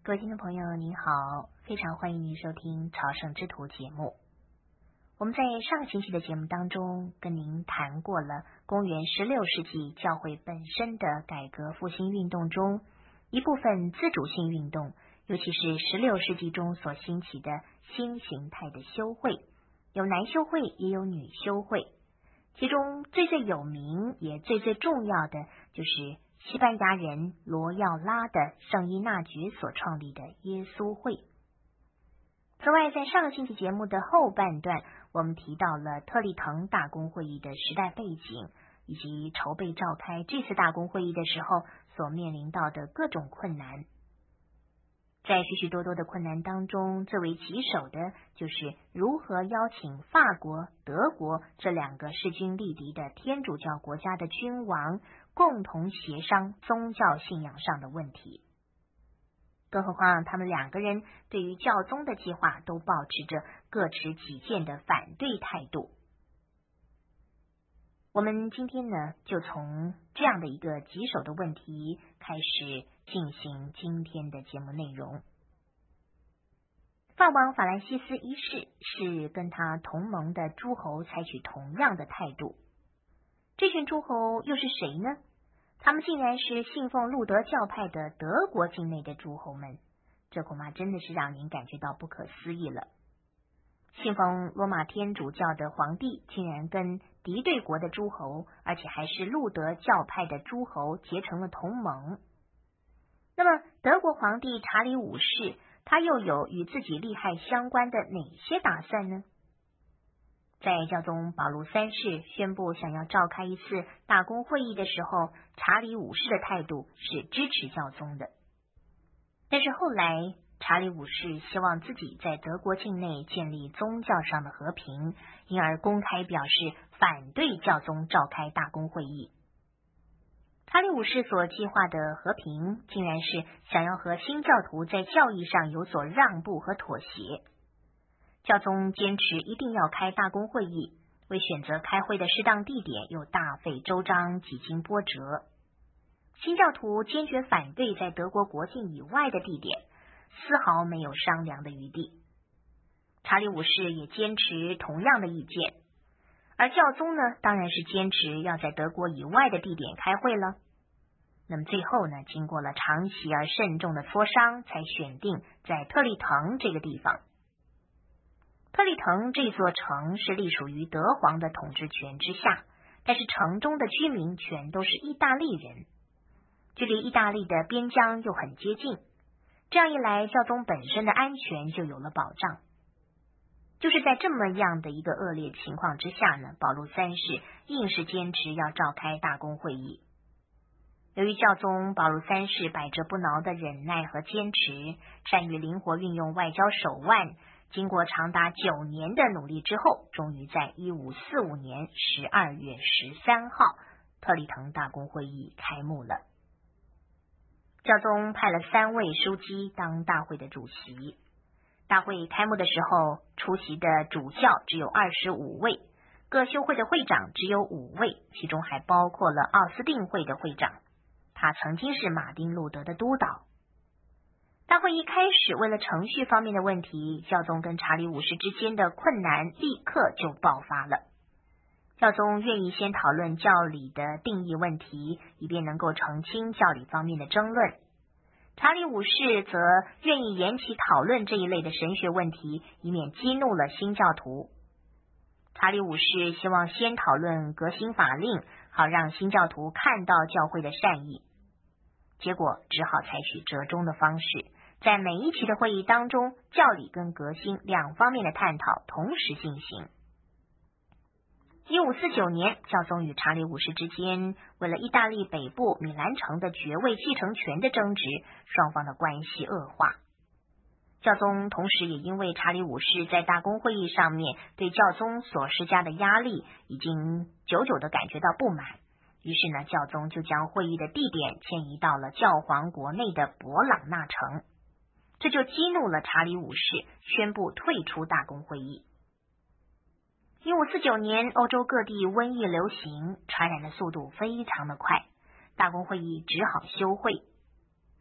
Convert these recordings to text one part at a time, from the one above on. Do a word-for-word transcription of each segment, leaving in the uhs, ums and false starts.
各位听众朋友您好，非常欢迎您收听朝圣之途节目。我们在上个星期的节目当中跟您谈过了公元十六世纪教会本身的改革复兴运动中一部分自主性运动，尤其是十六世纪中所兴起的新形态的修会，有男修会也有女修会，其中最最有名也最最重要的就是西班牙人罗耀拉的圣依纳爵所创立的耶稣会。此外，在上个星期节目的后半段，我们提到了特立腾大公会议的时代背景，以及筹备召开这次大公会议的时候所面临到的各种困难。在许许多多的困难当中，最为棘手的就是如何邀请法国、德国这两个势均力敌的天主教国家的君王共同协商宗教信仰上的问题。更何况他们两个人对于教宗的计划都保持着各持己见的反对态度。我们今天呢，就从这样的一个棘手的问题开始进行今天的节目内容。法王法兰西斯一世是跟他同盟的诸侯采取同样的态度。这群诸侯又是谁呢？他们竟然是信奉路德教派的德国境内的诸侯们，这恐怕真的是让您感觉到不可思议了。信奉罗马天主教的皇帝竟然跟敌对国的诸侯，而且还是路德教派的诸侯结成了同盟。那么德国皇帝查理五世，他又有与自己利害相关的哪些打算呢？在教宗保禄三世宣布想要召开一次大公会议的时候，查理五世的态度是支持教宗的。但是后来查理五世希望自己在德国境内建立宗教上的和平，因而公开表示反对教宗召开大公会议。查理五世所计划的和平，竟然是想要和新教徒在教义上有所让步和妥协。教宗坚持一定要开大公会议，为选择开会的适当地点又大费周章，几经波折。新教徒坚决反对在德国国境以外的地点，丝毫没有商量的余地。查理五世也坚持同样的意见，而教宗呢，当然是坚持要在德国以外的地点开会了。那么最后呢，经过了长期而慎重的磋商，才选定在特立腾这个地方。特立腾这座城是隶属于德皇的统治权之下，但是城中的居民全都是意大利人，距离意大利的边疆又很接近，这样一来，教宗本身的安全就有了保障。就是在这么样的一个恶劣情况之下呢，保禄三世硬是坚持要召开大公会议。由于教宗保禄三世百折不挠的忍耐和坚持，善于灵活运用外交手腕，经过长达九年的努力之后，终于在一五四五年十二月十三号，特立腾大公会议开幕了。教宗派了三位枢机当大会的主席。大会开幕的时候，出席的主教只有二十五位，各修会的会长只有五位，其中还包括了奥斯定会的会长，他曾经是马丁路德的督导。大会一开始，为了程序方面的问题，教宗跟查理五世之间的困难立刻就爆发了。教宗愿意先讨论教理的定义问题，以便能够澄清教理方面的争论。查理五世则愿意延期讨论这一类的神学问题，以免激怒了新教徒。查理五世希望先讨论革新法令，好让新教徒看到教会的善意。结果只好采取折中的方式，在每一期的会议当中，教理跟革新两方面的探讨同时进行。一五四九年，教宗与查理五世之间为了意大利北部米兰城的爵位继承权的争执，双方的关系恶化。教宗同时也因为查理五世在大公会议上面对教宗所施加的压力，已经久久的感觉到不满，于是呢，教宗就将会议的地点迁移到了教皇国内的博朗纳城，这就激怒了查理五世，宣布退出大公会议。一五四九年，欧洲各地瘟疫流行，传染的速度非常的快，大公会议只好休会。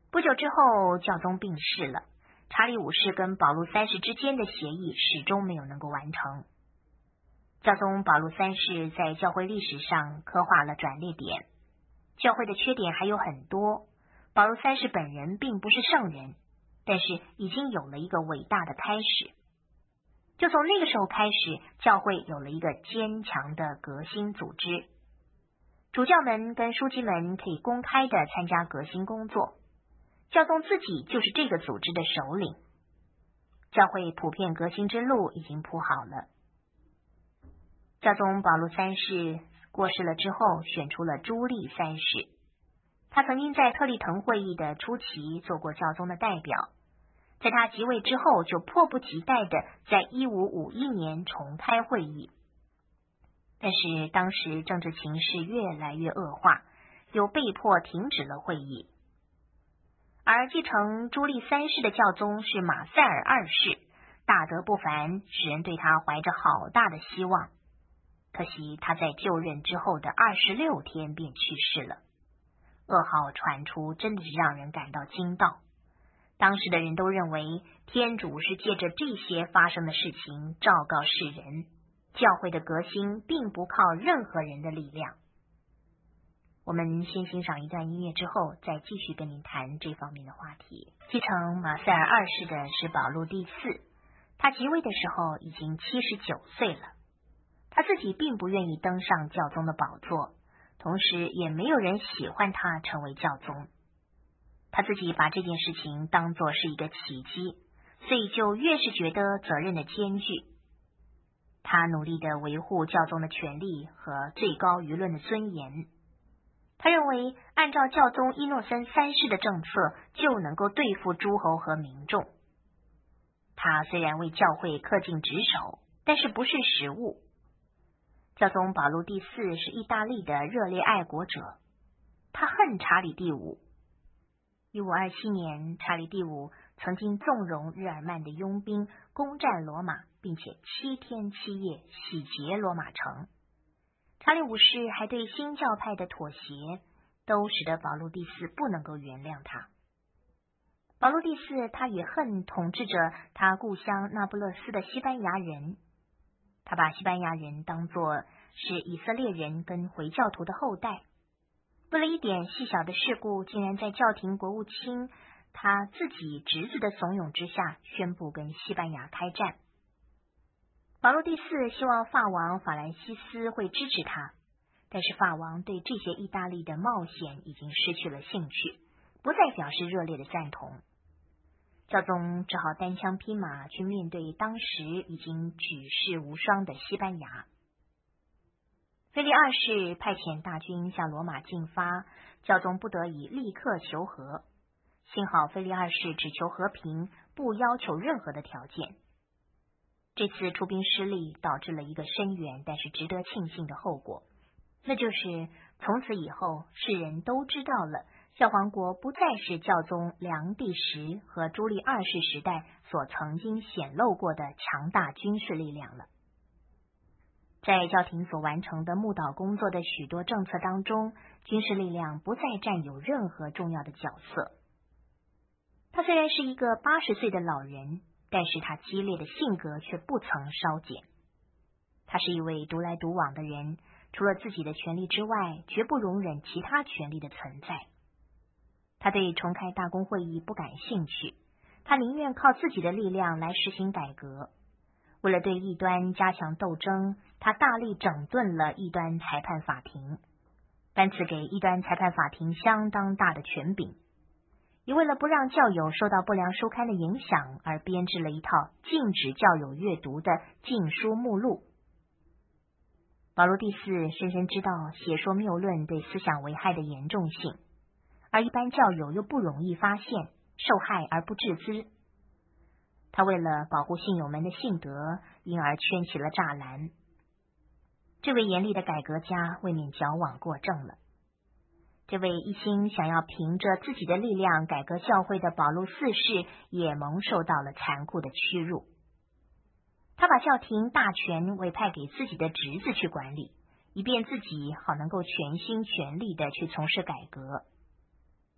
不久之后，教宗病逝了。查理五世跟保禄三世之间的协议始终没有能够完成。教宗保禄三世在教会历史上刻画了转捩点。教会的缺点还有很多，保禄三世本人并不是圣人，但是已经有了一个伟大的开始。就从那个时候开始，教会有了一个坚强的革新组织，主教们跟书记们可以公开的参加革新工作，教宗自己就是这个组织的首领。教会普遍革新之路已经铺好了。教宗保禄三世过世了之后，选出了朱利三世。他曾经在特立腾会议的初期做过教宗的代表，在他即位之后，就迫不及待的在一五五一年重开会议。但是当时政治情势越来越恶化，又被迫停止了会议。而继承朱利三世的教宗是马塞尔二世，大德不凡，使人对他怀着好大的希望。可惜他在就任之后的二十六天便去世了。噩耗传出，真的是让人感到惊到。当时的人都认为天主是借着这些发生的事情昭告世人，教会的革新并不靠任何人的力量。我们先欣赏一段音乐之后，再继续跟您谈这方面的话题。继承马塞尔二世的是保禄第四，他即位的时候已经七十九岁了。他自己并不愿意登上教宗的宝座，同时也没有人喜欢他成为教宗。他自己把这件事情当作是一个奇迹，所以就越是觉得责任的艰巨。他努力的维护教宗的权利和最高舆论的尊严。他认为按照教宗伊诺森三世的政策就能够对付诸侯和民众。他虽然为教会恪尽职守，但是不是食物。教宗保禄第四是意大利的热烈爱国者，他恨查理第五。一五二七年，查理第五曾经纵容日耳曼的佣兵攻占罗马，并且七天七夜洗劫罗马城。查理五世还对新教派的妥协，都使得保禄第四不能够原谅他。保禄第四他也恨统治着他故乡那不勒斯的西班牙人，他把西班牙人当作是以色列人跟回教徒的后代。为了一点细小的事故，竟然在教廷国务卿他自己侄子的怂恿之下，宣布跟西班牙开战。保禄第四希望法王法兰西斯会支持他，但是法王对这些意大利的冒险已经失去了兴趣，不再表示热烈的赞同。教宗只好单枪匹马去面对当时已经举世无双的西班牙。腓力二世派遣大军向罗马进发，教宗不得已立刻求和。幸好腓力二世只求和平，不要求任何的条件。这次出兵失利，导致了一个深远但是值得庆幸的后果，那就是从此以后世人都知道了，教皇国不再是教宗良第十和朱利二世时代所曾经显露过的强大军事力量了。在教廷所完成的牧导工作的许多政策当中，军事力量不再占有任何重要的角色。他虽然是一个八十岁的老人，但是他激烈的性格却不曾稍减。他是一位独来独往的人，除了自己的权利之外，绝不容忍其他权利的存在。他对重开大公会议不感兴趣，他宁愿靠自己的力量来实行改革。为了对异端加强斗争，他大力整顿了异端裁判法庭，颁赐给异端裁判法庭相当大的权柄。也为了不让教友受到不良书刊的影响，而编制了一套禁止教友阅读的禁书目录。保禄第四深深知道邪说谬论对思想危害的严重性，而一般教友又不容易发现，受害而不自知。他为了保护信友们的信德，因而圈起了栅栏。这位严厉的改革家未免矫枉过正了。这位一心想要凭着自己的力量改革教会的保禄四世也蒙受到了残酷的屈辱。他把教廷大权委派给自己的侄子去管理，以便自己好能够全心全力的去从事改革。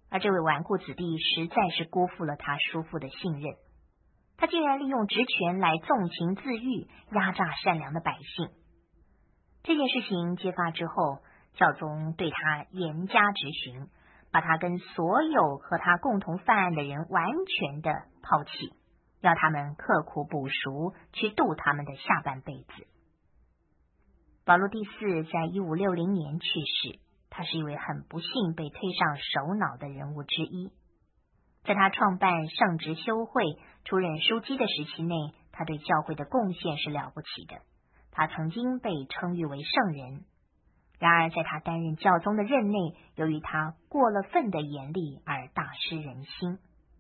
而这位纨绔子弟实在是辜负了他叔父的信任，他竟然利用职权来纵情自欲，压榨善良的百姓。这件事情揭发之后，教宗对他严加质询，把他跟所有和他共同犯案的人完全的抛弃，要他们刻苦补赎，去度他们的下半辈子。保禄第四在一五六零年去世，他是一位很不幸被推上首脑的人物之一。在他创办圣职修会、出任枢机的时期内，他对教会的贡献是了不起的，他曾经被称誉为圣人。然而在他担任教宗的任内，由于他过了分的严厉而大失人心。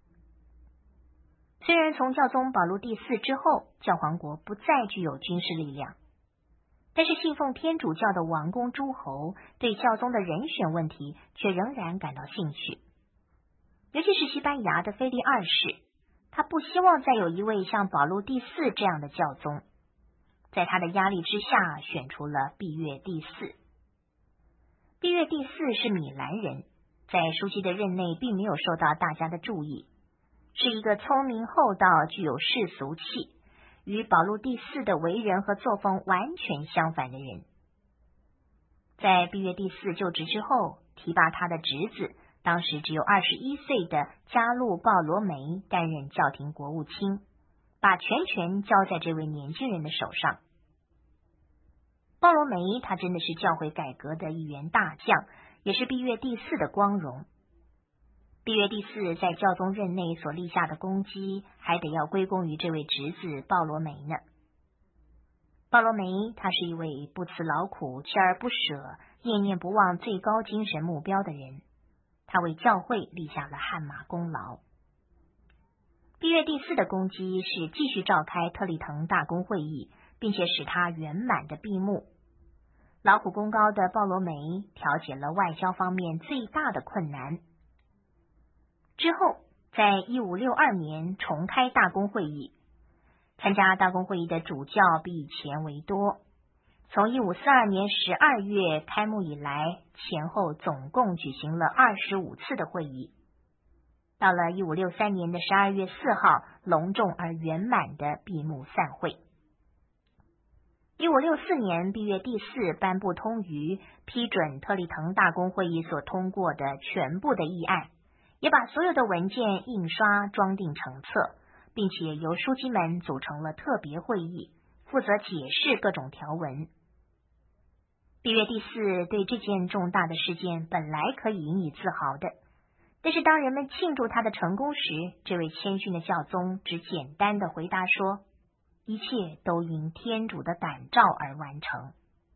虽然从教宗保禄第四之后，教皇国不再具有军事力量，但是信奉天主教的王公诸侯对教宗的人选问题却仍然感到兴趣。尤其是西班牙的腓力二世，他不希望再有一位像保禄第四这样的教宗，在他的压力之下选出了庇约第四。庇约第四是米兰人，在枢机的任内并没有受到大家的注意，是一个聪明厚道、具有世俗气，与保禄第四的为人和作风完全相反的人。在庇约第四就职之后，提拔他的侄子，当时只有二十一岁的加禄鲍罗梅担任教廷国务卿，把全权交在这位年轻人的手上。鲍罗梅他真的是教会改革的一员大将，也是庇约第四的光荣。庇约第四在教宗任内所立下的功绩，还得要归功于这位侄子鲍罗梅呢。鲍罗梅他是一位不辞劳苦、锲而不舍、念念不忘最高精神目标的人，他为教会立下了汗马功劳。庇约第四的功绩是继续召开特立腾大公会议，并且使它圆满的闭幕。劳苦功高的鲍罗梅调解了外交方面最大的困难。之后在一五六二年重开大公会议，参加大公会议的主教比以前为多。从一五四二年十二月开幕以来，前后总共举行了二十五次的会议。到了一五六三年的十二月四号，隆重而圆满的闭幕散会。一五六四年，庇约第四颁布通谕，批准特立腾大公会议所通过的全部的议案，也把所有的文件印刷装订成册，并且由书记们组成了特别会议，负责解释各种条文。庇约第四对这件重大的事件本来可以引以自豪的，但是当人们庆祝他的成功时，这位谦逊的教宗只简单的回答说，一切都因天主的感召而完成。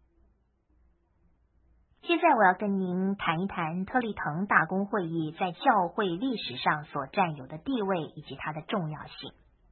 现在我要跟您谈一谈特立腾大公会议在教会历史上所占有的地位以及它的重要性。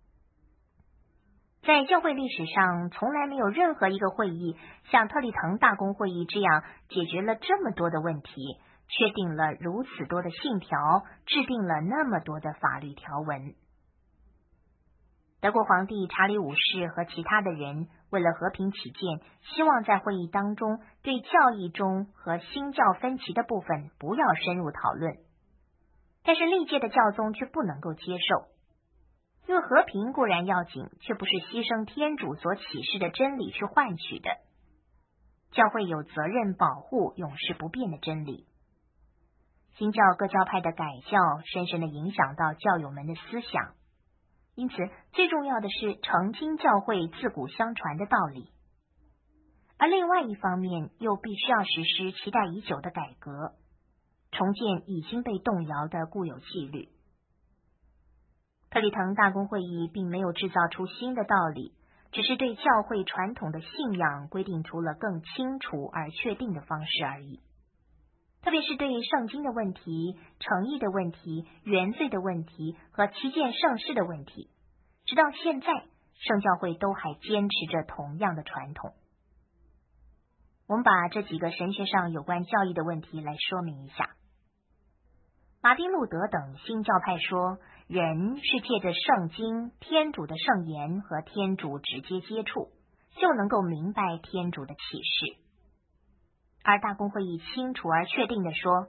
在教会历史上，从来没有任何一个会议像特立腾大公会议这样解决了这么多的问题，确定了如此多的信条，制定了那么多的法律条文。德国皇帝查理五世和其他的人为了和平起见，希望在会议当中对教义中和新教分歧的部分不要深入讨论，但是历届的教宗却不能够接受，因为和平固然要紧，却不是牺牲天主所启示的真理去换取的。教会有责任保护永世不变的真理。新教各教派的改教深深地影响到教友们的思想，因此最重要的是澄清教会自古相传的道理，而另外一方面又必须要实施期待已久的改革，重建已经被动摇的固有纪律。特立腾大公会议并没有制造出新的道理，只是对教会传统的信仰规定出了更清楚而确定的方式而已。特别是对圣经的问题、诚意的问题、原罪的问题和七件圣事的问题，直到现在，圣教会都还坚持着同样的传统。我们把这几个神学上有关教义的问题来说明一下。马丁路德等新教派说，人是借着圣经、天主的圣言和天主直接接触，就能够明白天主的启示。而大公会议清楚而确定地说，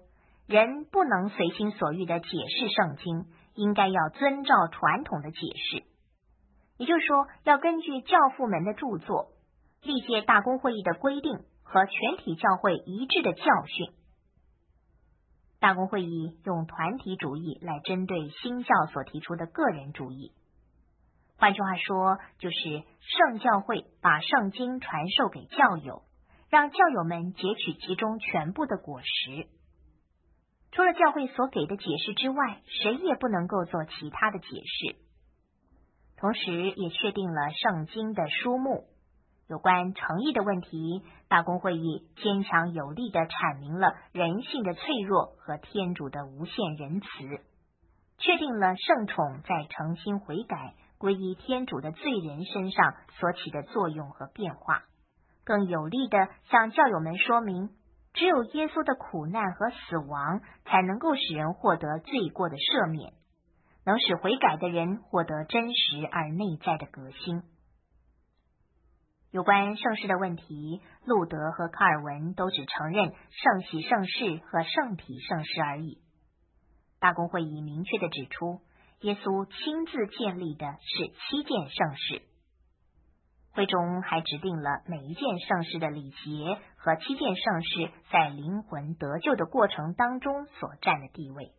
人不能随心所欲的解释圣经，应该要遵照传统的解释。也就是说，要根据教父们的著作、历届大公会议的规定和全体教会一致的教训。大公会议用团体主义来针对新教所提出的个人主义。换句话说，就是圣教会把圣经传授给教友，让教友们截取其中全部的果实。除了教会所给的解释之外，谁也不能够做其他的解释。同时也确定了圣经的书目。有关诚意的问题，大公会议坚强有力地阐明了人性的脆弱和天主的无限仁慈，确定了圣宠在诚心悔改、皈依天主的罪人身上所起的作用和变化，更有力地向教友们说明，只有耶稣的苦难和死亡才能够使人获得罪过的赦免，能使悔改的人获得真实而内在的革新。有关圣事的问题，路德和卡尔文都只承认圣洗圣事和圣体圣事而已。大公会议明确地指出，耶稣亲自建立的是七件圣事。会中还指定了每一件圣事的礼节和七件圣事在灵魂得救的过程当中所占的地位。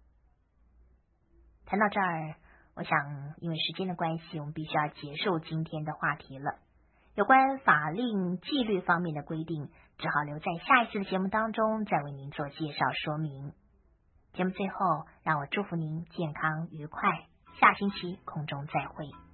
谈到这儿，我想因为时间的关系，我们必须要结束今天的话题了。有关法令纪律方面的规定，只好留在下一次的节目当中再为您做介绍说明。节目最后，让我祝福您健康愉快，下星期空中再会。